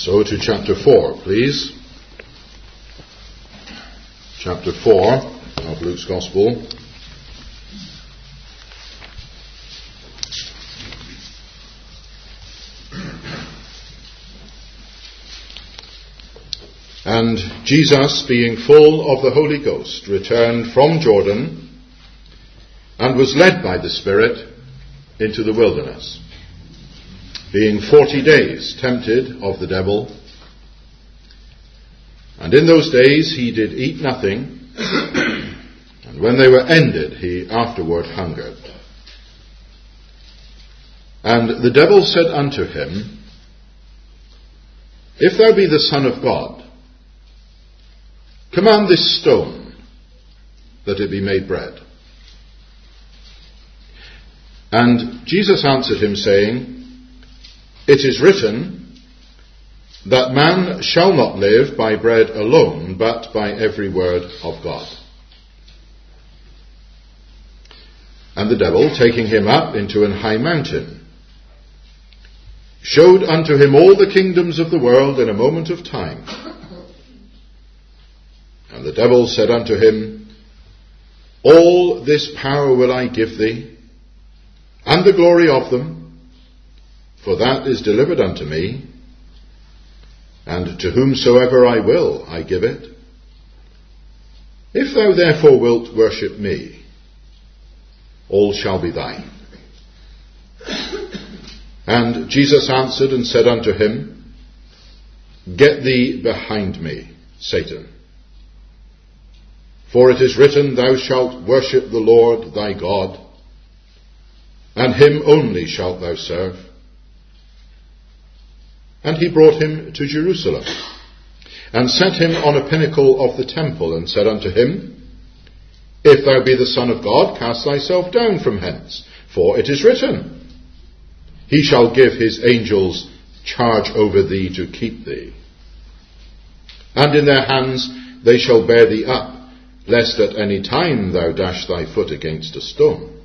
So to chapter 4, please. Chapter 4 of Luke's Gospel. And Jesus, being full of the Holy Ghost, returned from Jordan and was led by the Spirit into the wilderness, being 40 days tempted of the devil. And in those days he did eat nothing, and when they were ended, he afterward hungered. And the devil said unto him, If thou be the Son of God, command this stone that it be made bread. And Jesus answered him, saying, It is written, that man shall not live by bread alone, but by every word of God. And the devil, taking him up into an high mountain, showed unto him all the kingdoms of the world in a moment of time. And the devil said unto him, All this power will I give thee, and the glory of them, for that is delivered unto me, and to whomsoever I will I give it. If thou therefore wilt worship me, all shall be thine. And Jesus answered and said unto him, Get thee behind me, Satan. For it is written, Thou shalt worship the Lord thy God, and him only shalt thou serve. And he brought him to Jerusalem, and set him on a pinnacle of the temple, and said unto him, If thou be the Son of God, cast thyself down from hence, for it is written, He shall give his angels charge over thee to keep thee. And in their hands they shall bear thee up, lest at any time thou dash thy foot against a stone.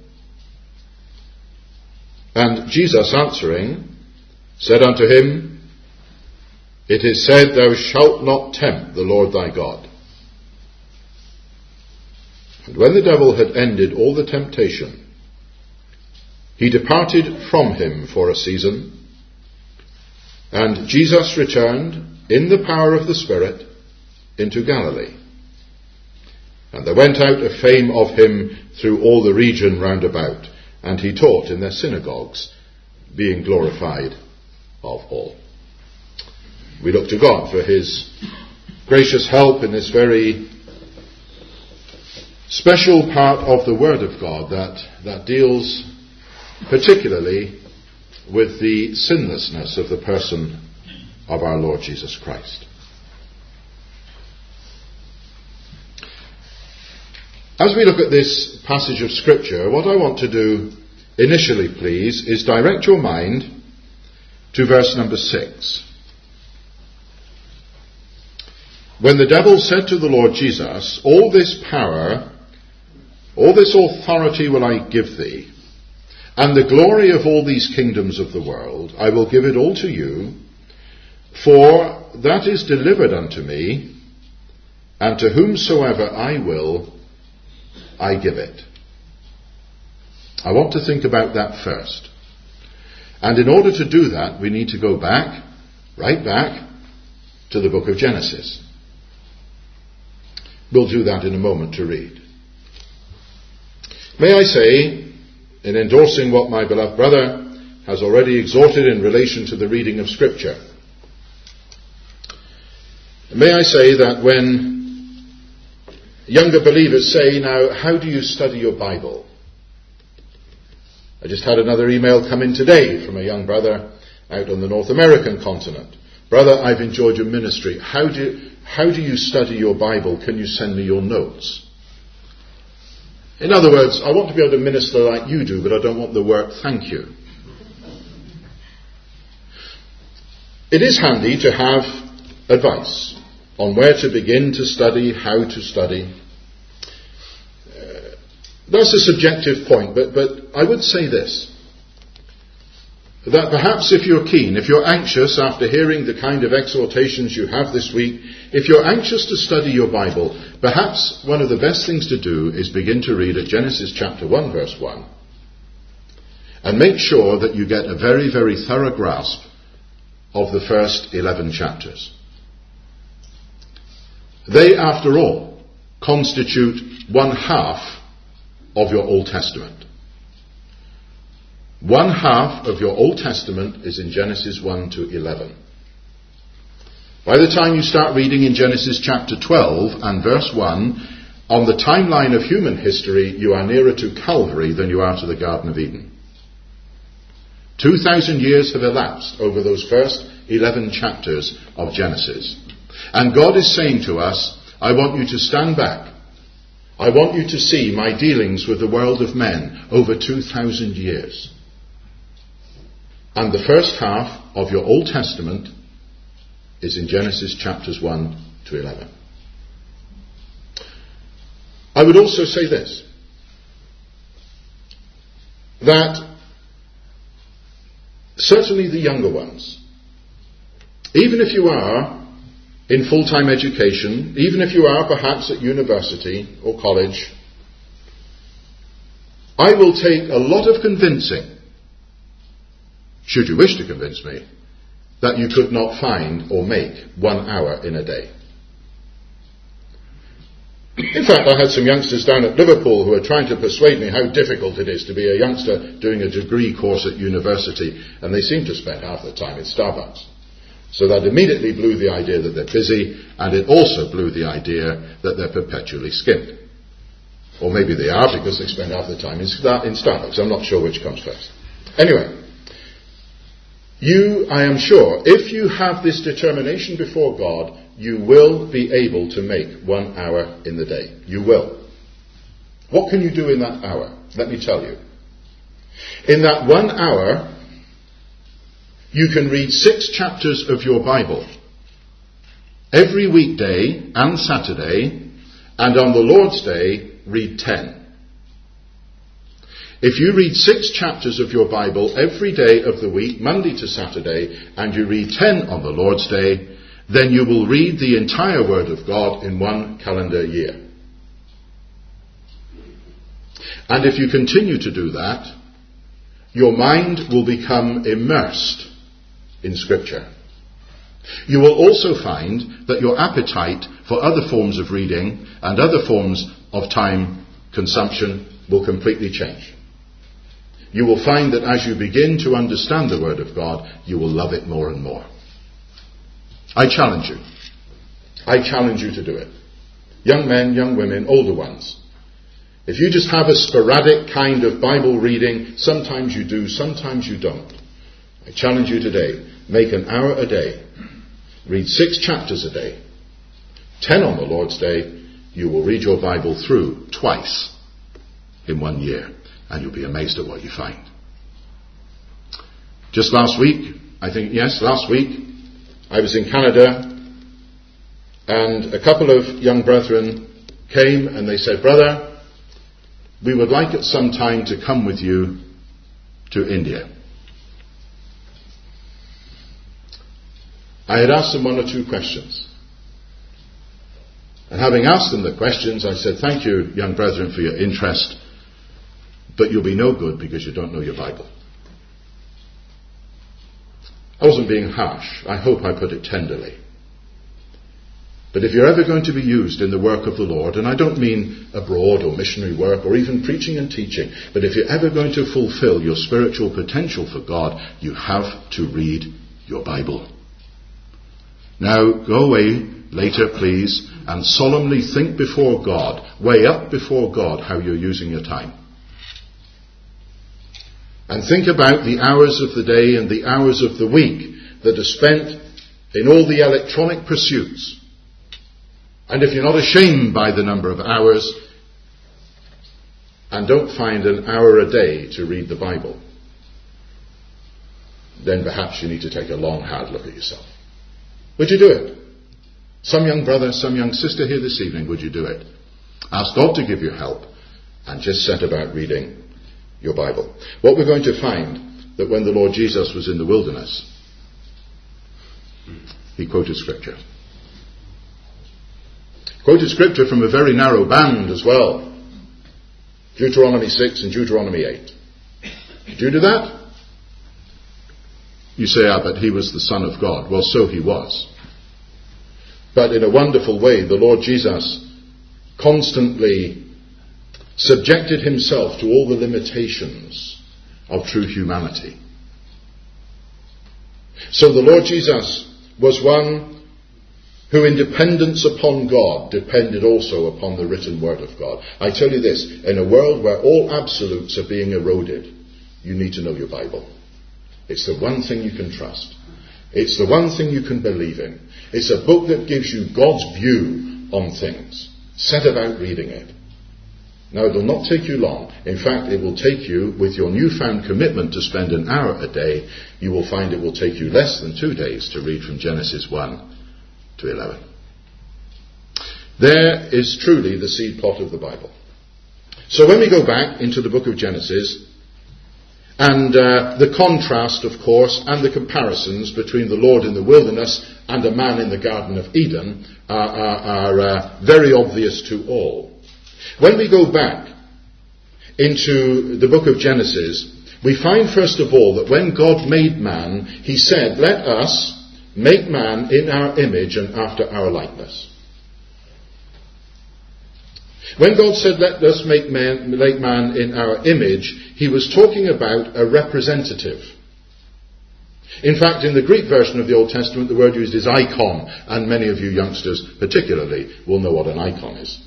And Jesus answering said unto him, It is said, Thou shalt not tempt the Lord thy God. And when the devil had ended all the temptation, he departed from him for a season. And Jesus returned in the power of the Spirit into Galilee. And there went out a fame of him through all the region round about, and he taught in their synagogues, being glorified of all. We look to God for his gracious help in this very special part of the Word of God that deals particularly with the sinlessness of the person of our Lord Jesus Christ. As we look at this passage of Scripture, what I want to do initially, please, is direct your mind to verse number 6. When the devil said to the Lord Jesus, All this power, all this authority will I give thee, and the glory of all these kingdoms of the world, I will give it all to you, for that is delivered unto me, and to whomsoever I will, I give it. I want to think about that first. And in order to do that, we need to go back, right back, to the book of Genesis. We'll do that in a moment to read. May I say, in endorsing what my beloved brother has already exhorted in relation to the reading of Scripture, may I say that when younger believers say, Now, how do you study your Bible? I just had another email come in today from a young brother out on the North American continent. Brother, I've enjoyed your ministry. How do you study your Bible? Can you send me your notes? In other words, I want to be able to minister like you do, but I don't want the work, thank you. It is handy to have advice on where to begin to study, how to study. That's a subjective point, but I would say this. that perhaps if you're keen, if you're anxious after hearing the kind of exhortations you have this week, if you're anxious to study your Bible, perhaps one of the best things to do is begin to read at Genesis chapter 1 verse 1 and make sure that you get a very, very thorough grasp of the first 11 chapters. They, after all, constitute one half of your Old Testament. One half of your Old Testament is in Genesis 1 to 11. By the time you start reading in Genesis chapter 12 and verse 1, on the timeline of human history, you are nearer to Calvary than you are to the Garden of Eden. 2,000 years have elapsed over those first 11 chapters of Genesis. And God is saying to us, I want you to stand back. I want you to see my dealings with the world of men over 2,000 years. And the first half of your Old Testament is in Genesis chapters 1 to 11. I would also say this, that certainly the younger ones, even if you are in full-time education, even if you are perhaps at university or college, I will take a lot of convincing, should you wish to convince me, that you could not find or make 1 hour in a day. In fact, I had some youngsters down at Liverpool who were trying to persuade me how difficult it is to be a youngster doing a degree course at university, and they seem to spend half the time in Starbucks. So that immediately blew the idea that they're busy, and it also blew the idea that they're perpetually skimmed. Or maybe they are because they spend half the time in Starbucks. I'm not sure which comes first. Anyway, you, I am sure, if you have this determination before God, you will be able to make 1 hour in the day. You will. What can you do in that hour? Let me tell you. In that 1 hour, you can read 6 chapters of your Bible every weekday and Saturday, and on the Lord's Day, read 10. If you read 6 chapters of your Bible every day of the week, Monday to Saturday, and you read 10 on the Lord's Day, then you will read the entire Word of God in 1 calendar year. And if you continue to do that, your mind will become immersed in Scripture. You will also find that your appetite for other forms of reading and other forms of time consumption will completely change. You will find that as you begin to understand the Word of God, you will love it more and more. I challenge you. I challenge you to do it. Young men, young women, older ones. If you just have a sporadic kind of Bible reading, sometimes you do, sometimes you don't. I challenge you today, make an hour a day. Read 6 chapters a day. 10 on the Lord's Day. You will read your Bible through twice in 1 year. And you'll be amazed at what you find. Just last week, last week, I was in Canada, and a couple of young brethren came and they said, Brother, we would like at some time to come with you to India. I had asked them 1 or 2 questions. And having asked them the questions, I said, thank you, young brethren, for your interest, but you'll be no good because you don't know your Bible. I wasn't being harsh. I hope I put it tenderly. But if you're ever going to be used in the work of the Lord, and I don't mean abroad or missionary work or even preaching and teaching, but if you're ever going to fulfill your spiritual potential for God, you have to read your Bible. Now, go away later, please, and solemnly think before God, weigh up before God how you're using your time. And think about the hours of the day and the hours of the week that are spent in all the electronic pursuits. And if you're not ashamed by the number of hours, and don't find an hour a day to read the Bible, then perhaps you need to take a long, hard look at yourself. Would you do it? Some young brother, some young sister here this evening, would you do it? Ask God to give you help and just set about reading your Bible. What we're going to find that when the Lord Jesus was in the wilderness, he quoted Scripture. Quoted Scripture from a very narrow band as well. Deuteronomy 6 and Deuteronomy 8. Did you do that? You say, but he was the Son of God. Well, so he was. But in a wonderful way, the Lord Jesus constantly subjected himself to all the limitations of true humanity. So the Lord Jesus was one who, in dependence upon God, depended also upon the written word of God. I tell you this, in a world where all absolutes are being eroded, you need to know your Bible. It's the one thing you can trust. It's the one thing you can believe in. It's a book that gives you God's view on things. Set about reading it. Now, it will not take you long. In fact, it will take you, with your newfound commitment to spend an hour a day, you will find it will take you less than 2 days to read from Genesis 1 to 11. There is truly the seed plot of the Bible. So when we go back into the book of Genesis, and the contrast, of course, and the comparisons between the Lord in the wilderness and a man in the Garden of Eden are very obvious to all. When we go back into the book of Genesis, we find first of all that when God made man, he said, let us make man in our image and after our likeness. When God said, let us make man in our image, he was talking about a representative. In fact, in the Greek version of the Old Testament, the word used is icon, and many of you youngsters particularly will know what an icon is.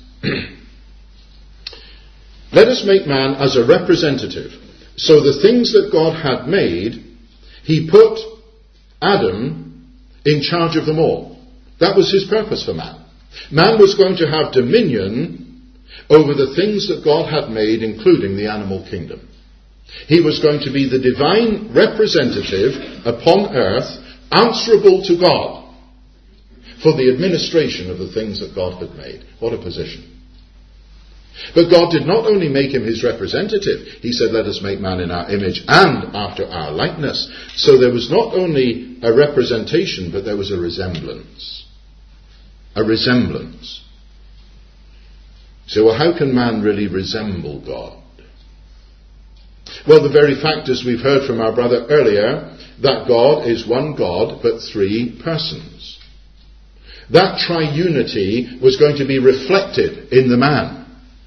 Let us make man as a representative. So the things that God had made, he put Adam in charge of them all. That was his purpose for man. Man was going to have dominion over the things that God had made, including the animal kingdom. He was going to be the divine representative upon earth, answerable to God for the administration of the things that God had made. What a position. But God did not only make him his representative, he said, let us make man in our image and after our likeness. So there was not only a representation, but there was a resemblance. A resemblance. So, well, how can man really resemble God? Well, the very fact, as we've heard from our brother earlier, that God is one God, but three persons. That triunity was going to be reflected in the man.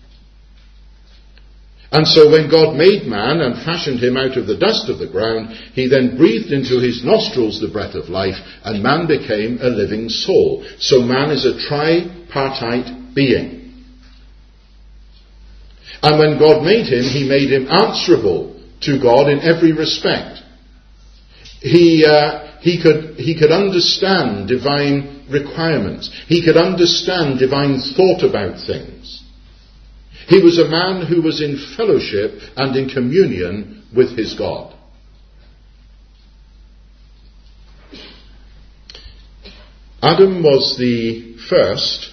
And so when God made man and fashioned him out of the dust of the ground, he then breathed into his nostrils the breath of life, and man became a living soul. So man is a tripartite being. And when God made him, he made him answerable to God in every respect. He could understand divine requirements. He could understand divine thought about things. He was a man who was in fellowship and in communion with his God. Adam was the first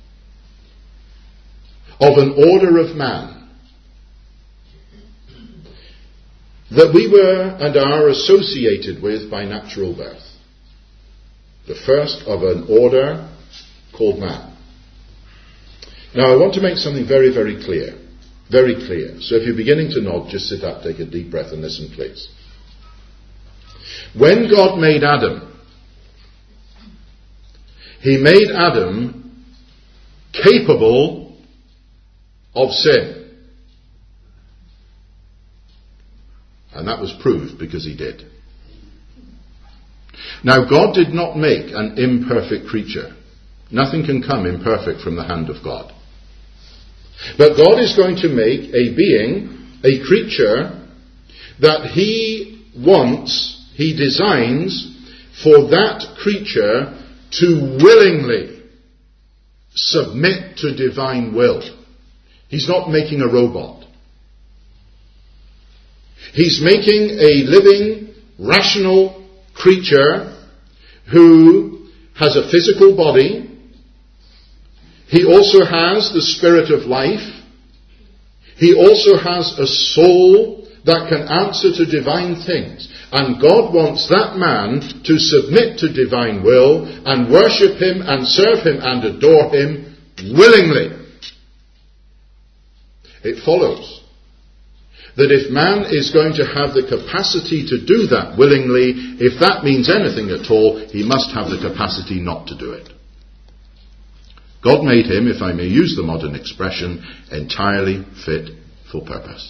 of an order of man that we were and are associated with by natural birth. The first of an order called man. Now I want to make something very, very clear. Very clear. So if you're beginning to nod, just sit up, take a deep breath and listen, please. When God made Adam, he made Adam capable of sin. And that was proved because he did. Now, God did not make an imperfect creature. Nothing can come imperfect from the hand of God. But God is going to make a being, a creature, that he wants, he designs for that creature to willingly submit to divine will. He's not making a robot. He's making a living, rational creature who has a physical body. He also has the spirit of life. He also has a soul that can answer to divine things. And God wants that man to submit to divine will and worship him and serve him and adore him willingly. It follows that if man is going to have the capacity to do that willingly, if that means anything at all, he must have the capacity not to do it. God made him, if I may use the modern expression, entirely fit for purpose.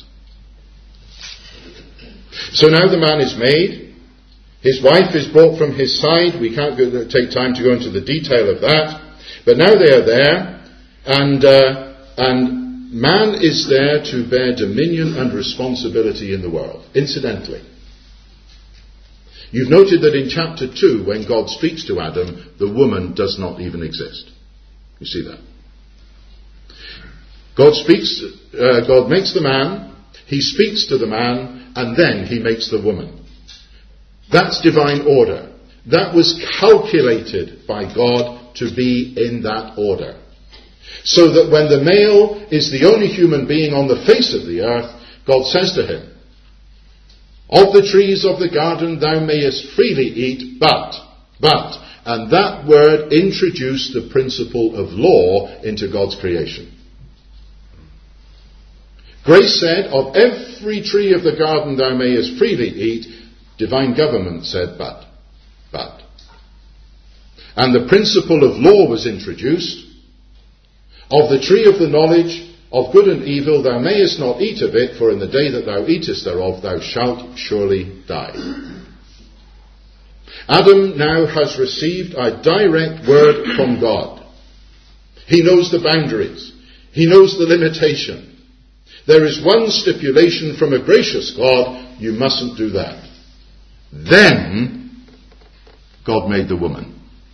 So now the man is made. His wife is brought from his side. We can't take time to go into the detail of that. But now they are there, and man is there to bear dominion and responsibility in the world. Incidentally, you've noted that in chapter 2, when God speaks to Adam, the woman does not even exist. You see that? God makes the man, he speaks to the man, and then he makes the woman. That's divine order. That was calculated by God to be in that order. So that when the male is the only human being on the face of the earth, God says to him, "Of the trees of the garden thou mayest freely eat, but, and that word introduced the principle of law into God's creation. Grace said, "Of every tree of the garden thou mayest freely eat." Divine government said, but. And the principle of law was introduced. "Of the tree of the knowledge of good and evil thou mayest not eat of it, for in the day that thou eatest thereof thou shalt surely die." Adam now has received a direct word from God. He knows the boundaries. He knows the limitation. There is one stipulation from a gracious God: you mustn't do that. Then God made the woman.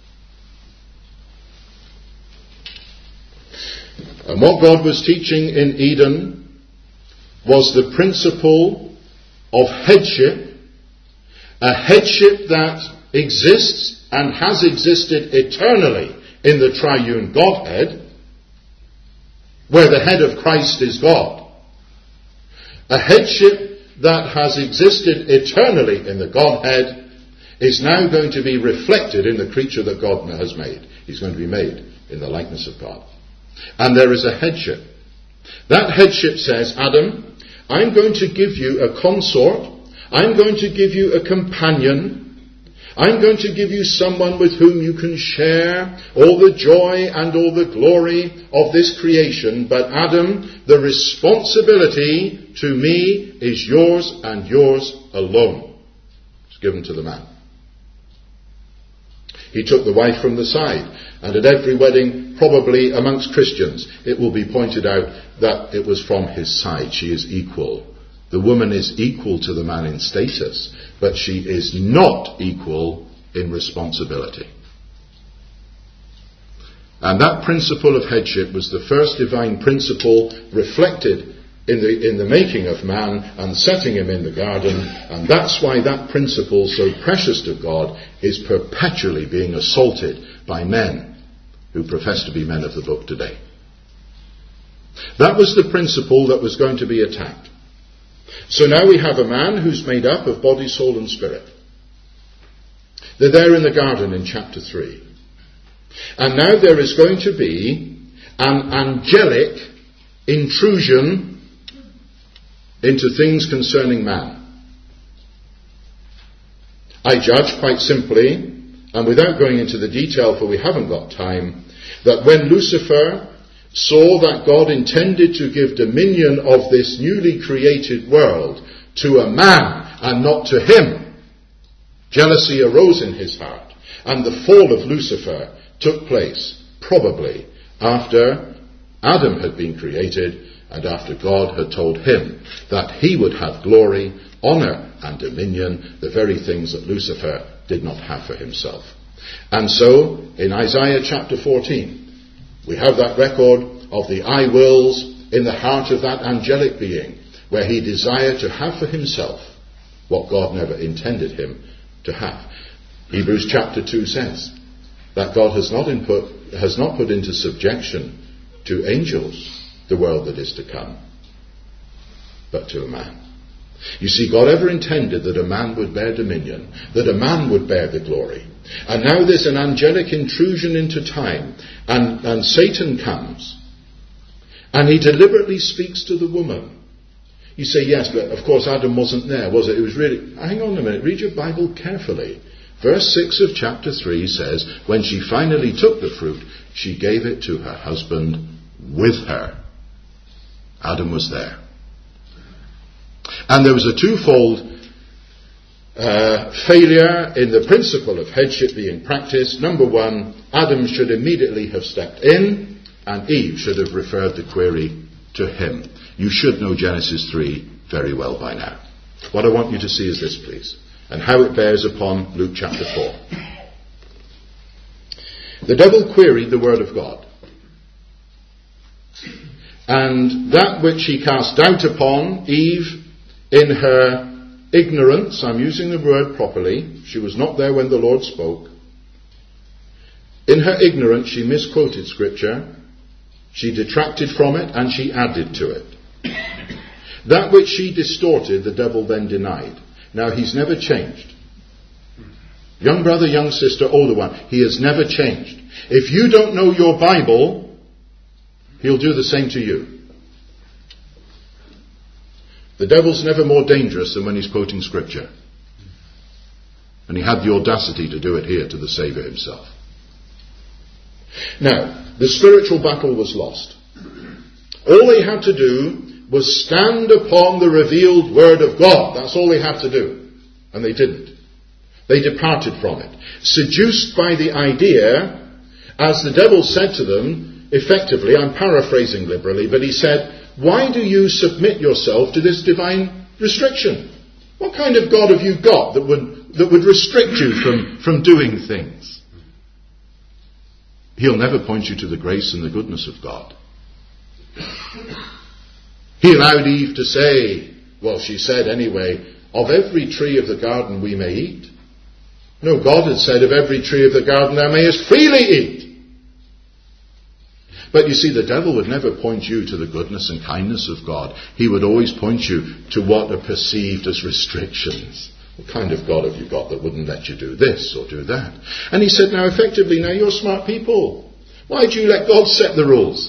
And what God was teaching in Eden was the principle of headship, a headship that exists and has existed eternally in the triune Godhead, where the head of Christ is God. A headship that has existed eternally in the Godhead is now going to be reflected in the creature that God has made. He's going to be made in the likeness of God. And there is a headship. That headship says, "Adam, I'm going to give you a consort. I'm going to give you a companion. I'm going to give you someone with whom you can share all the joy and all the glory of this creation. But Adam, the responsibility to me is yours and yours alone." It's given to the man. He took the wife from the side, and at every wedding, probably amongst Christians, it will be pointed out that it was from his side. She is equal. The woman is equal to the man in status, but she is not equal in responsibility. And that principle of headship was the first divine principle reflected in the making of man and setting him in the garden, and that's why that principle, so precious to God, is perpetually being assaulted by men who profess to be men of the book today. That was the principle that was going to be attacked. So now we have a man who's made up of body, soul and spirit. They're there in the garden in chapter 3. And now there is going to be an angelic intrusion into things concerning man. I judge quite simply, and without going into the detail for we haven't got time, that when Lucifer saw that God intended to give dominion of this newly created world to a man and not to him, jealousy arose in his heart, and the fall of Lucifer took place probably after Adam had been created and after God had told him that he would have glory, honour and dominion, the very things that Lucifer did not have for himself. And so, in Isaiah chapter 14, we have that record of the I wills in the heart of that angelic being, where he desired to have for himself what God never intended him to have. Hebrews chapter 2 says that God has not put into subjection to angels the world that is to come, but to a man. You see, God ever intended that a man would bear dominion, that a man would bear the glory. And now there's an angelic intrusion into time, and Satan comes, and he deliberately speaks to the woman. You say, yes, but of course Adam wasn't there, was it? It was really... Hang on a minute, read your Bible carefully. Verse 6 of chapter 3 says, when she finally took the fruit, she gave it to her husband with her. Adam was there. And there was a twofold failure in the principle of headship being practiced. Number one, Adam should immediately have stepped in, and Eve should have referred the query to him. You should know Genesis 3 very well by now. What I want you to see is this, please, and how it bears upon Luke chapter 4. The devil queried the word of God, and that which he cast doubt upon, Eve, in her ignorance, I'm using the word properly, she was not there when the Lord spoke. In her ignorance, she misquoted Scripture, she detracted from it, and she added to it. That which she distorted, the devil then denied. Now, he's never changed. Young brother, young sister, older one, he has never changed. If you don't know your Bible, he'll do the same to you. The devil's never more dangerous than when he's quoting Scripture. And he had the audacity to do it here to the Saviour himself. Now, the spiritual battle was lost. All they had to do was stand upon the revealed Word of God. That's all they had to do. And they didn't. They departed from it. Seduced by the idea, as the devil said to them, effectively, I'm paraphrasing liberally, but he said, why do you submit yourself to this divine restriction? What kind of God have you got that would restrict you from doing things? He'll never point you to the grace and the goodness of God. He allowed Eve to say, well, she said anyway, of every tree of the garden we may eat. No, God had said, of every tree of the garden thou mayest freely eat. But you see, the devil would never point you to the goodness and kindness of God. He would always point you to what are perceived as restrictions. What kind of God have you got that wouldn't let you do this or do that? And he said, now effectively, now you're smart people. Why do you let God set the rules?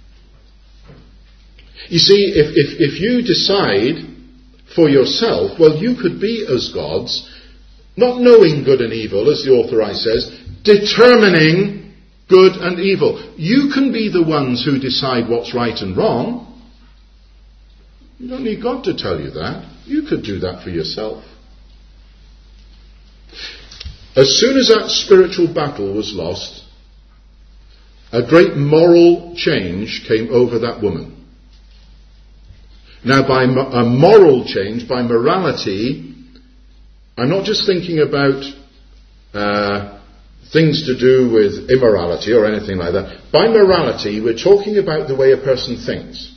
You see, if you decide for yourself, well, you could be as gods, not knowing good and evil, as the authorized says, determining good and evil. You can be the ones who decide what's right and wrong. You don't need God to tell you that. You could do that for yourself. As soon as that spiritual battle was lost, a great moral change came over that woman. Now, by a moral change, by morality, I'm not just thinking about things to do with immorality or anything like that. By morality, we're talking about the way a person thinks.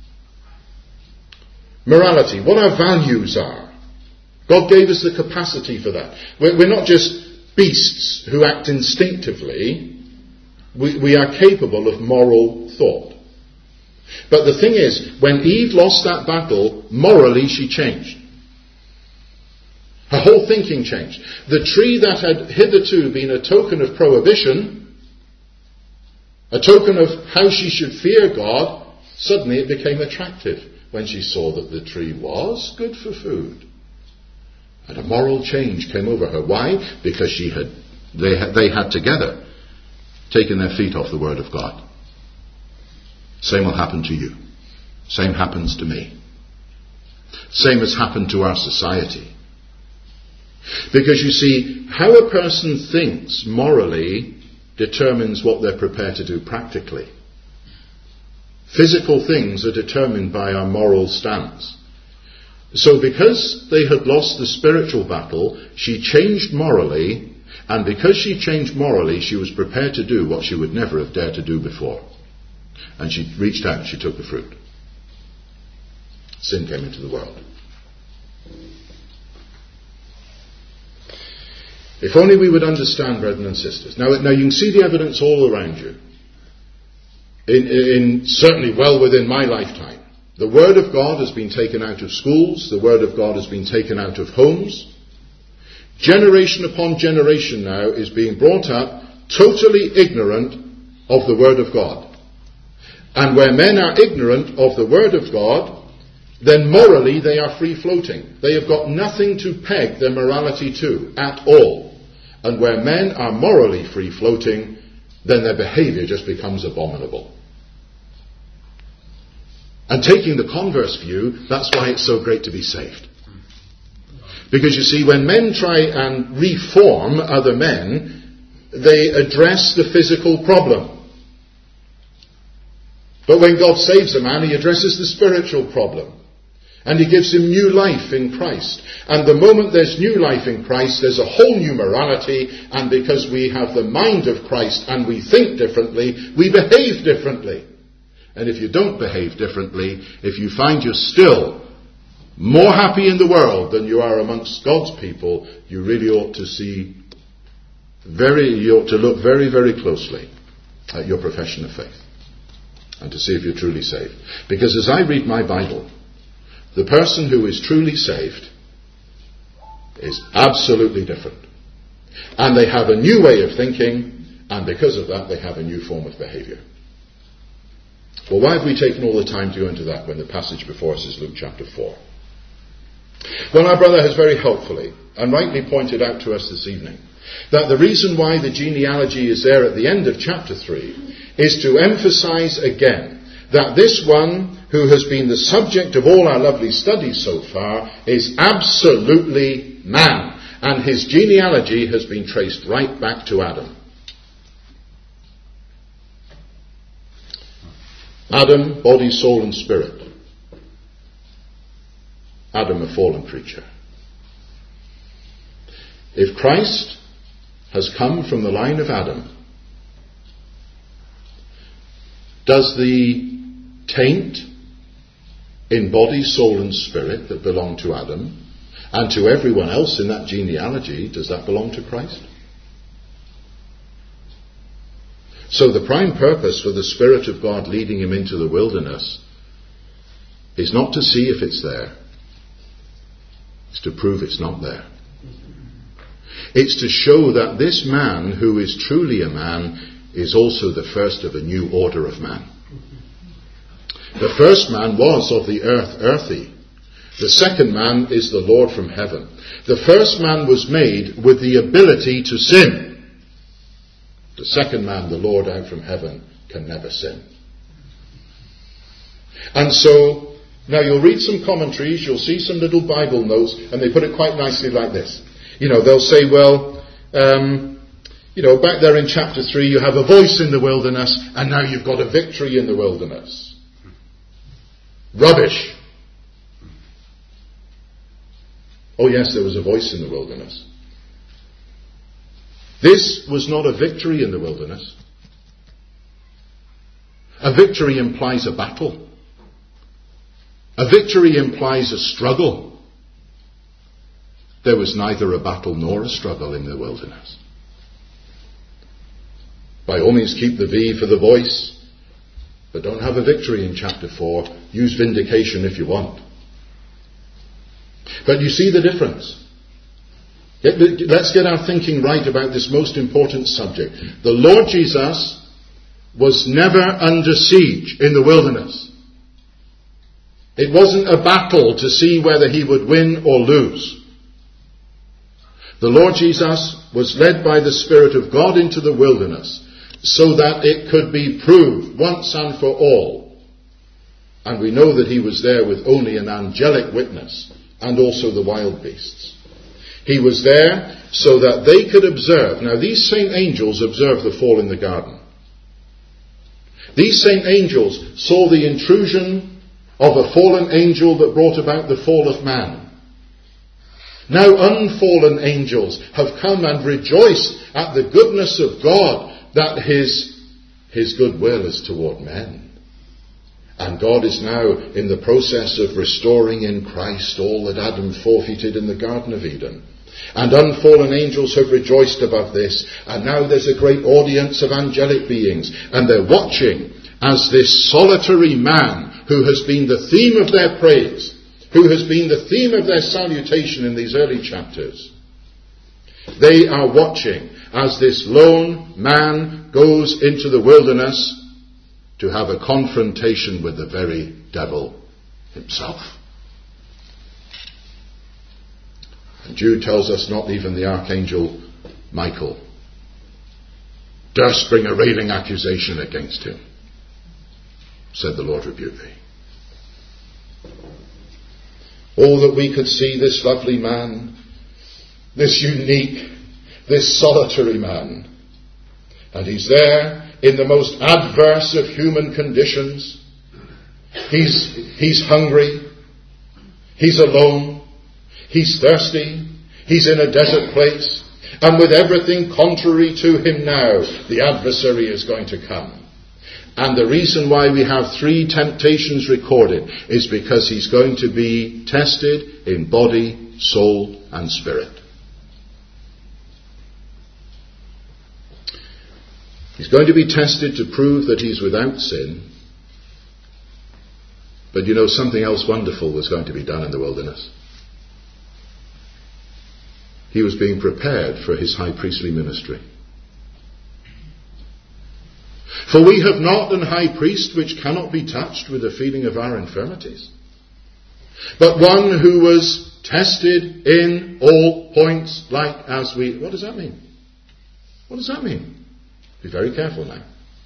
Morality, what our values are. God gave us the capacity for that. We're not just beasts who act instinctively. We are capable of moral thought. But the thing is, when Eve lost that battle, morally she changed. Her whole thinking changed. The tree that had hitherto been a token of prohibition, a token of how she should fear God, suddenly it became attractive when she saw that the tree was good for food. And a moral change came over her. Why? Because they had together taken their feet off the Word of God. Same will happen to you. Same happens to me. Same has happened to our society. Because you see, how a person thinks morally determines what they're prepared to do practically. Physical things are determined by our moral stance. So because they had lost the spiritual battle, she changed morally, and because she changed morally, she was prepared to do what she would never have dared to do before. And she reached out and she took the fruit. Sin came into the world. If only we would understand, brethren and sisters. Now you can see the evidence all around you. In certainly well within my lifetime. The Word of God has been taken out of schools. The Word of God has been taken out of homes. Generation upon generation now is being brought up totally ignorant of the Word of God. And where men are ignorant of the Word of God, then morally they are free-floating. They have got nothing to peg their morality to at all. And where men are morally free-floating, then their behavior just becomes abominable. And taking the converse view, that's why it's so great to be saved. Because you see, when men try and reform other men, they address the physical problem. But when God saves a man, he addresses the spiritual problem. And he gives him new life in Christ. And the moment there's new life in Christ, there's a whole new morality. And because we have the mind of Christ and we think differently, we behave differently. And if you don't behave differently, if you find you're still more happy in the world than you are amongst God's people, you really ought to look very, very closely at your profession of faith and to see if you're truly saved. Because as I read my Bible, the person who is truly saved is absolutely different. And they have a new way of thinking, and because of that they have a new form of behavior. Well, why have we taken all the time to go into that when the passage before us is Luke chapter 4? Well, our brother has very helpfully and rightly pointed out to us this evening that the reason why the genealogy is there at the end of chapter 3 is to emphasize again that this one who has been the subject of all our lovely studies so far is absolutely man, and his genealogy has been traced right back to Adam. Adam, body, soul and spirit. Adam, a fallen creature. If Christ has come from the line of Adam, does the taint in body, soul and spirit that belong to Adam and to everyone else in that genealogy, does that belong to Christ? So the prime purpose for the Spirit of God leading him into the wilderness is not to see if it's there. It's to prove it's not there. It's to show that this man who is truly a man is also the first of a new order of man. The first man was of the earth, earthy. The second man is the Lord from heaven. The first man was made with the ability to sin. The second man, the Lord out from heaven, can never sin. And so, now you'll read some commentaries, you'll see some little Bible notes, and they put it quite nicely like this. They'll say, back there in chapter 3 you have a voice in the wilderness, and now you've got a victory in the wilderness. Rubbish. Oh yes, there was a voice in the wilderness. This was not a victory in the wilderness. A victory implies a battle. A victory implies a struggle. There was neither a battle nor a struggle in the wilderness. By all means keep the V for the voice, but don't have a victory in chapter 4. Use vindication if you want. But you see the difference. Let's get our thinking right about this most important subject. The Lord Jesus was never under siege in the wilderness. It wasn't a battle to see whether he would win or lose. The Lord Jesus was led by the Spirit of God into the wilderness so that it could be proved once and for all. And we know that he was there with only an angelic witness and also the wild beasts. He was there so that they could observe. Now these same angels observed the fall in the garden. These same angels saw the intrusion of a fallen angel that brought about the fall of man. Now unfallen angels have come and rejoiced at the goodness of God, that his goodwill is toward men. And God is now in the process of restoring in Christ all that Adam forfeited in the Garden of Eden. And unfallen angels have rejoiced above this, and now there's a great audience of angelic beings, and they're watching as this solitary man who has been the theme of their praise, who has been the theme of their salutation in these early chapters. They are watching as this lone man goes into the wilderness to have a confrontation with the very devil himself. And Jude tells us not even the archangel Michael durst bring a railing accusation against him. Said the Lord rebuke thee. Oh, that we could see this lovely man, this unique, this solitary man. And he's there in the most adverse of human conditions. He's hungry. He's alone. He's thirsty. He's in a desert place. And with everything contrary to him now, the adversary is going to come. And the reason why we have 3 temptations recorded is because he's going to be tested in body, soul, and spirit. He's going to be tested to prove that he's without sin. But you know, something else wonderful was going to be done in the wilderness. He was being prepared for his high priestly ministry. For we have not an high priest which cannot be touched with the feeling of our infirmities, but one who was tested in all points like as we... What does that mean? What does that mean? Be very careful now.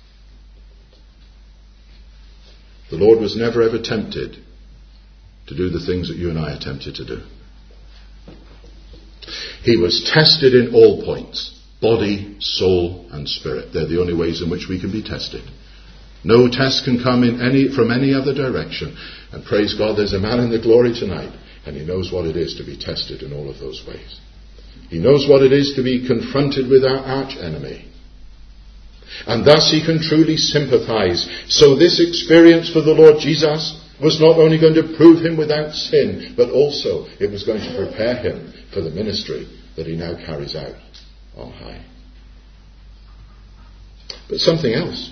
The Lord was never ever tempted to do the things that you and I are tempted to do. He was tested in all points. Body, soul, and spirit. They're the only ways in which we can be tested. No test can come from any other direction. And praise God, there's a man in the glory tonight, and he knows what it is to be tested in all of those ways. He knows what it is to be confronted with our arch enemy. And thus he can truly sympathize. So this experience for the Lord Jesus was not only going to prove him without sin, but also it was going to prepare him for the ministry that he now carries out on high. But something else.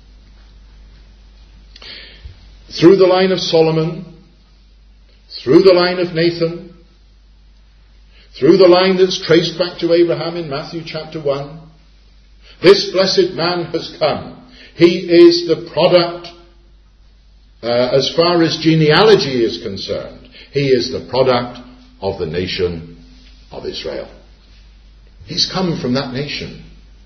Through the line of Solomon, through the line of Nathan, through the line that's traced back to Abraham in Matthew chapter 1, this blessed man has come. He is the product, as far as genealogy is concerned, he is the product of the nation of Israel. He's come from that nation.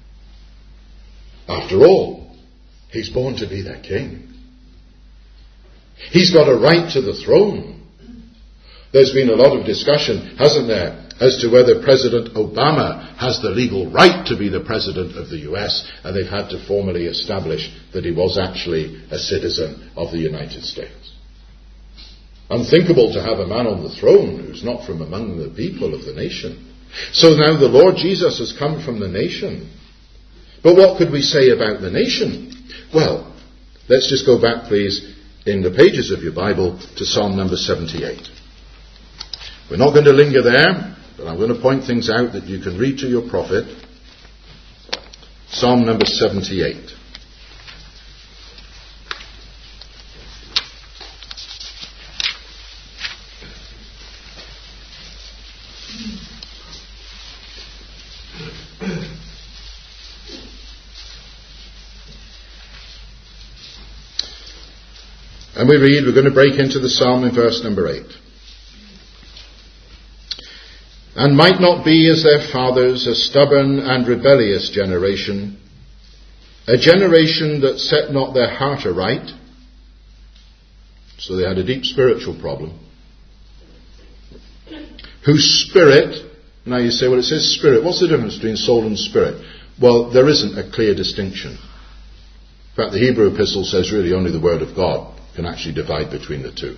After all, he's born to be their king. He's got a right to the throne. There's been a lot of discussion, hasn't there, as to whether President Obama has the legal right to be the president of the US, and they've had to formally establish that he was actually a citizen of the United States. Unthinkable to have a man on the throne who's not from among the people of the nation. So now the Lord Jesus has come from the nation. But what could we say about the nation? Well, let's just go back, please, in the pages of your Bible to Psalm number 78. We're not going to linger there, but I'm going to point things out that you can read to your profit. Psalm number 78. And we read, we're going to break into the psalm in verse number 8. And might not be as their fathers, a stubborn and rebellious generation, a generation that set not their heart aright. So they had a deep spiritual problem. Whose spirit, now you say, well, it says spirit. What's the difference between soul and spirit? Well, there isn't a clear distinction. In fact, the Hebrew epistle says really only the word of God can actually divide between the two.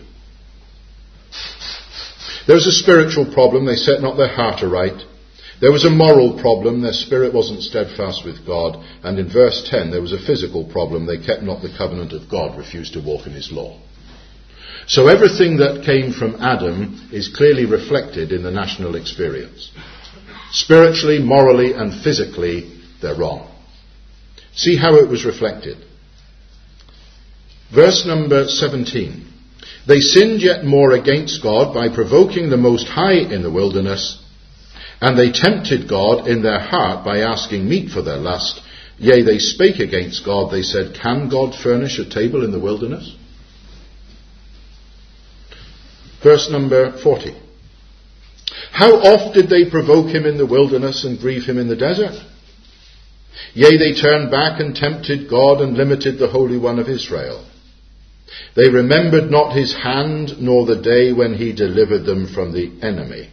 There was a spiritual problem. They set not their heart aright. There was a moral problem. Their spirit wasn't steadfast with God. And in verse 10, there was a physical problem. They kept not the covenant of God, refused to walk in his law. So everything that came from Adam is clearly reflected in the national experience. Spiritually, morally, and physically, they're wrong. See how it was reflected. Verse number 17. They sinned yet more against God by provoking the Most High in the wilderness, and they tempted God in their heart by asking meat for their lust. Yea, they spake against God. They said, can God furnish a table in the wilderness? Verse number 40. How oft did they provoke him in the wilderness and grieve him in the desert? Yea, they turned back and tempted God and limited the Holy One of Israel. They remembered not his hand, nor the day when he delivered them from the enemy.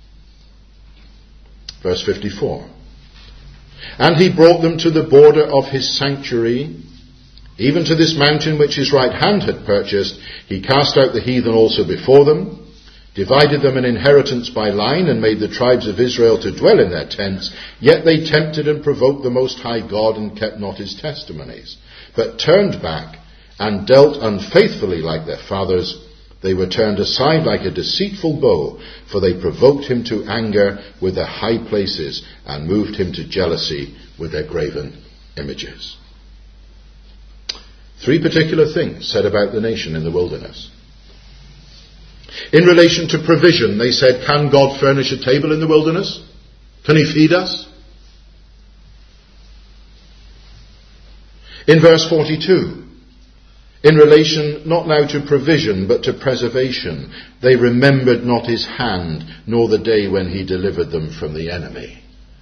Verse 54. And he brought them to the border of his sanctuary, even to this mountain which his right hand had purchased. He cast out the heathen also before them, divided them an inheritance by line, and made the tribes of Israel to dwell in their tents. Yet they tempted and provoked the Most High God, and kept not his testimonies, but turned back, and dealt unfaithfully like their fathers. They were turned aside like a deceitful bow, for they provoked him to anger with their high places, and moved him to jealousy with their graven images. Three particular things said about the nation in the wilderness. In relation to provision, they said, can God furnish a table in the wilderness? Can he feed us? In verse 42, in relation not now to provision but to preservation, they remembered not his hand, nor the day when he delivered them from the enemy.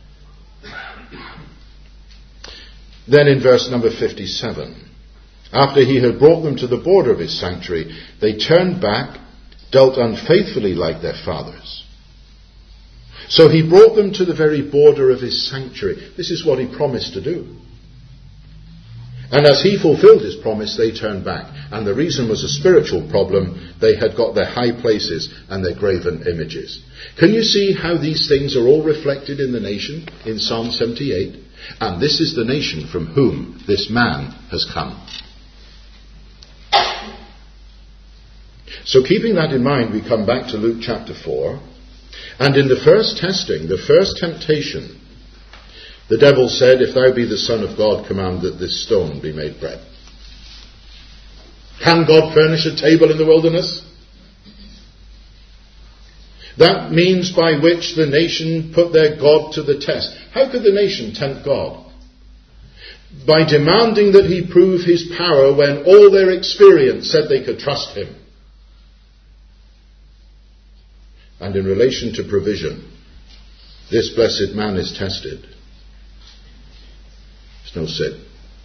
Then in verse number 57, after he had brought them to the border of his sanctuary, they turned back, dealt unfaithfully like their fathers. So he brought them to the very border of his sanctuary. This is what he promised to do. And as he fulfilled his promise, they turned back. And the reason was a spiritual problem. They had got their high places and their graven images. Can you see how these things are all reflected in the nation in Psalm 78? And this is the nation from whom this man has come. So keeping that in mind, we come back to Luke chapter 4. And in the first testing, the first temptation, the devil said, if thou be the Son of God, command that this stone be made bread. Can God furnish a table in the wilderness? That means by which the nation put their God to the test. How could the nation tempt God? By demanding that he prove his power when all their experience said they could trust him. And in relation to provision, this blessed man is tested. There's no sin.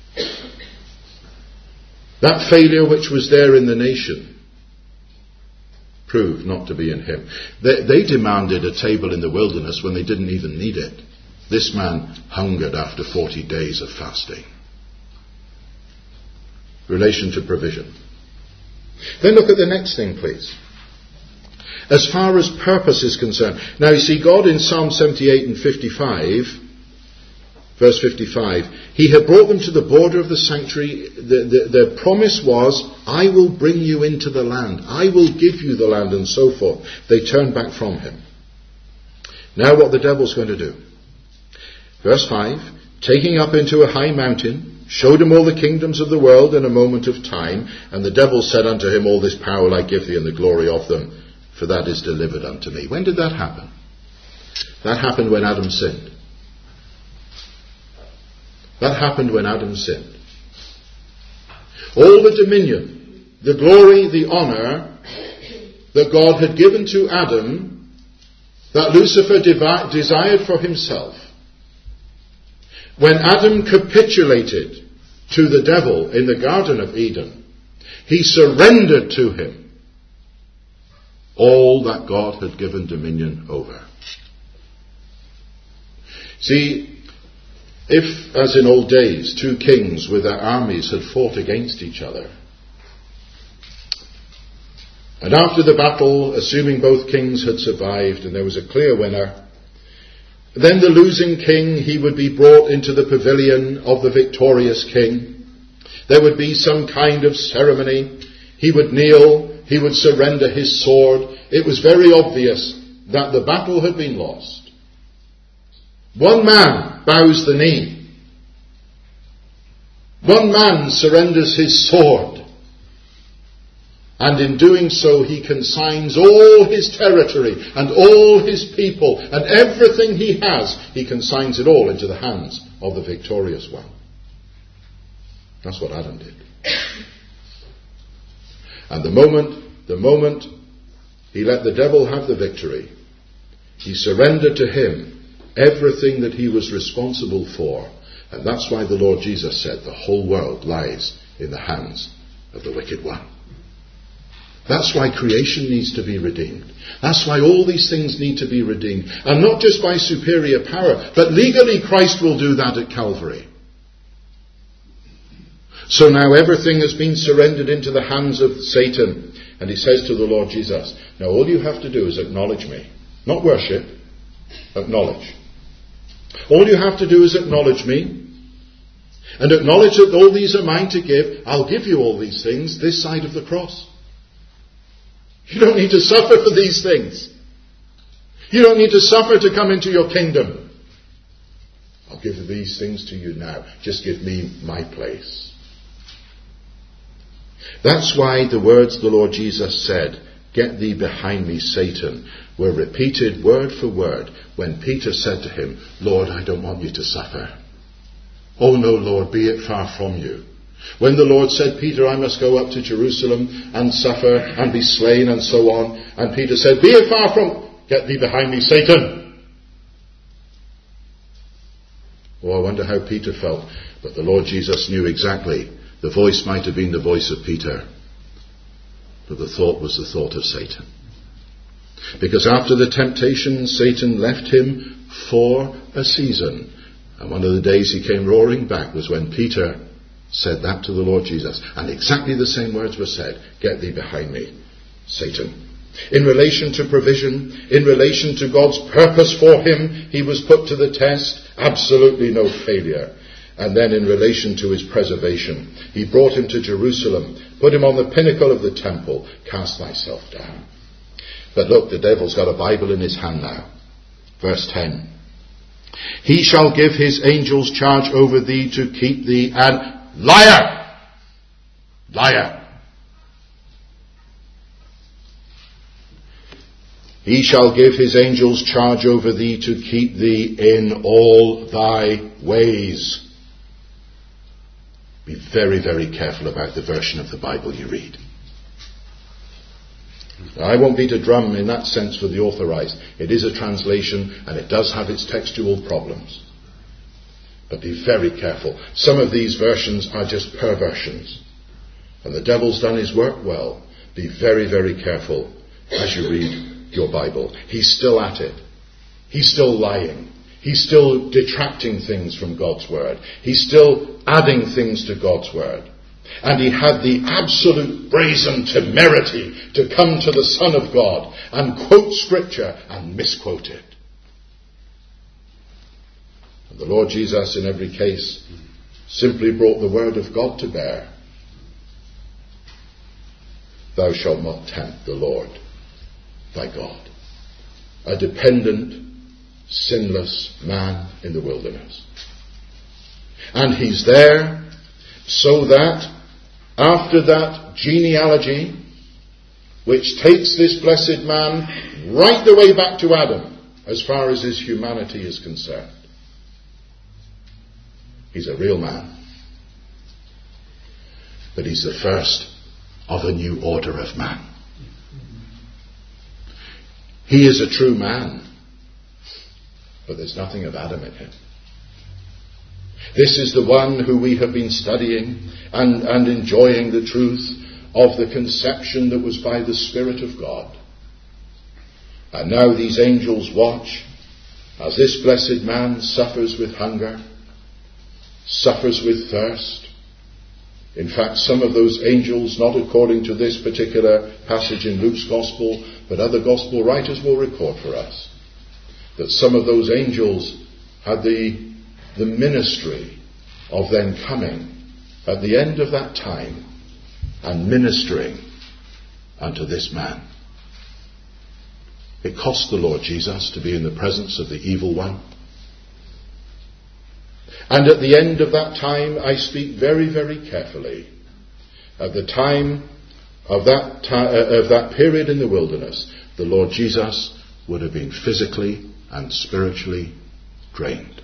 That failure which was there in the nation proved not to be in him. They demanded a table in the wilderness when they didn't even need it. This man hungered after 40 days of fasting. Relation to provision. Then look at the next thing, please. As far as purpose is concerned. Now you see, God in Psalm 78 and 55, verse 55, he had brought them to the border of the sanctuary. The promise was, I will bring you into the land. I will give you the land, and so forth. They turned back from him. Now what the devil's going to do. Verse 5, taking up into a high mountain, showed him all the kingdoms of the world in a moment of time. And the devil said unto him, all this power will I give thee, and the glory of them, for that is delivered unto me. When did that happen? That happened when Adam sinned. That happened when Adam sinned. All the dominion, the glory, the honour that God had given to Adam, that Lucifer desired for himself, when Adam capitulated to the devil in the Garden of Eden, he surrendered to him all that God had given dominion over. See, if, as in old days, two kings with their armies had fought against each other, and after the battle, assuming both kings had survived and there was a clear winner, then the losing king, he would be brought into the pavilion of the victorious king. There would be some kind of ceremony. He would kneel. He would surrender his sword. It was very obvious that the battle had been lost. One man bows the knee. One man surrenders his sword. And in doing so, he consigns all his territory and all his people and everything he has, he consigns it all into the hands of the victorious one. That's what Adam did. And the moment he let the devil have the victory, he surrendered to him everything that he was responsible for. And that's why the Lord Jesus said the whole world lies in the hands of the wicked one. That's why creation needs to be redeemed. That's why all these things need to be redeemed. And not just by superior power, but legally Christ will do that at Calvary. So now everything has been surrendered into the hands of Satan. And he says to the Lord Jesus, now all you have to do is acknowledge me. Not worship, acknowledge. All you have to do is acknowledge me. And acknowledge that all these are mine to give. I'll give you all these things this side of the cross. You don't need to suffer for these things. You don't need to suffer to come into your kingdom. I'll give these things to you now. Just give me my place. That's why the words the Lord Jesus said, "Get thee behind me, Satan," were repeated word for word when Peter said to him, "Lord, I don't want you to suffer." "Oh no, Lord, be it far from you." When the Lord said, "Peter, I must go up to Jerusalem and suffer and be slain," and so on, and Peter said, "Be it far from, get thee behind me, Satan." Oh, I wonder how Peter felt. But the Lord Jesus knew exactly. The voice might have been the voice of Peter, but the thought was the thought of Satan. Because after the temptation, Satan left him for a season. And one of the days he came roaring back was when Peter said that to the Lord Jesus. And exactly the same words were said, "Get thee behind me, Satan." In relation to provision, in relation to God's purpose for him, he was put to the test. Absolutely no failure. And then in relation to his preservation, he brought him to Jerusalem, put him on the pinnacle of the temple, "Cast thyself down." But look, the devil's got a Bible in his hand now. Verse 10. "He shall give his angels charge over thee to keep thee," and liar! Liar! "He shall give his angels charge over thee to keep thee in all thy ways." Be very, very careful about the version of the Bible you read. Now, I won't beat a drum in that sense for the authorized. It is a translation and it does have its textual problems. But be very careful. Some of these versions are just perversions. And the devil's done his work well. Be very, very careful as you read your Bible. He's still at it. He's still lying. He's still detracting things from God's word. He's still adding things to God's word. And he had the absolute brazen temerity to come to the Son of God and quote Scripture and misquote it. And the Lord Jesus, in every case, simply brought the word of God to bear. "Thou shalt not tempt the Lord thy God." A dependent, sinless man in the wilderness. And he's there so that after that genealogy, which takes this blessed man right the way back to Adam, as far as his humanity is concerned, he's a real man. But he's the first of a new order of man. He is a true man, but there's nothing of Adam in him. This is the one who we have been studying and enjoying the truth of the conception that was by the Spirit of God. And now these angels watch as this blessed man suffers with hunger, suffers with thirst. In fact, some of those angels, not according to this particular passage in Luke's Gospel, but other Gospel writers will record for us, that some of those angels had the ministry of then coming at the end of that time and ministering unto this man. It cost the Lord Jesus to be in the presence of the evil one. And at the end of that time, I speak very, very carefully, at the time of that period in the wilderness, the Lord Jesus would have been physically and spiritually drained.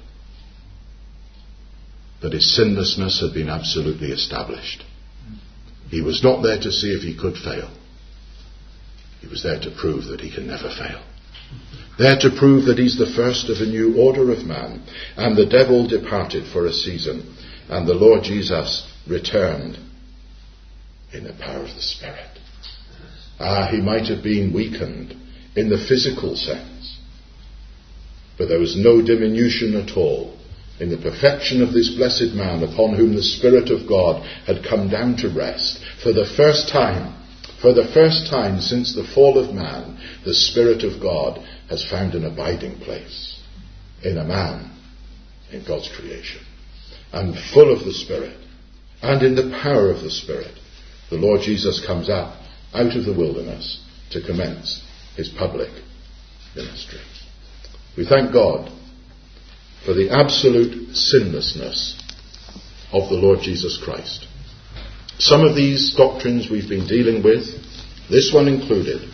But his sinlessness had been absolutely established. He was not there to see if he could fail. He was there to prove that he can never fail. There to prove that he's the first of a new order of man. And the devil departed for a season, and the Lord Jesus returned in the power of the Spirit. He might have been weakened in the physical sense, but there was no diminution at all in the perfection of this blessed man upon whom the Spirit of God had come down to rest. For the first time since the fall of man, the Spirit of God has found an abiding place in a man, in God's creation. And full of the Spirit, and in the power of the Spirit, the Lord Jesus comes up out of the wilderness to commence his public ministry. We thank God for the absolute sinlessness of the Lord Jesus Christ. Some of these doctrines we've been dealing with, this one included,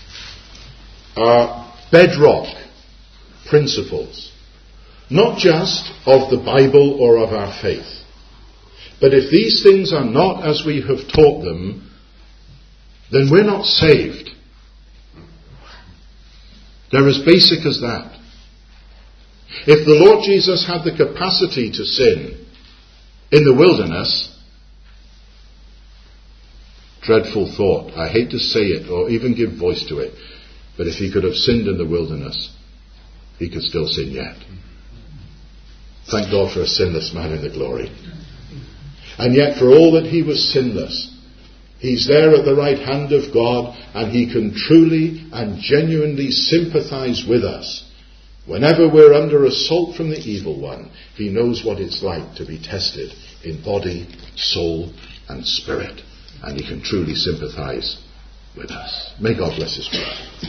are bedrock principles, not just of the Bible or of our faith. But if these things are not as we have taught them, then we're not saved. They're as basic as that. If the Lord Jesus had the capacity to sin in the wilderness, dreadful thought, I hate to say it or even give voice to it, but if he could have sinned in the wilderness, he could still sin yet. Thank God for a sinless man in the glory. And yet for all that he was sinless, he's there at the right hand of God, and he can truly and genuinely sympathize with us. Whenever we're under assault from the evil one, he knows what it's like to be tested in body, soul and spirit. And he can truly sympathize with us. May God bless his word.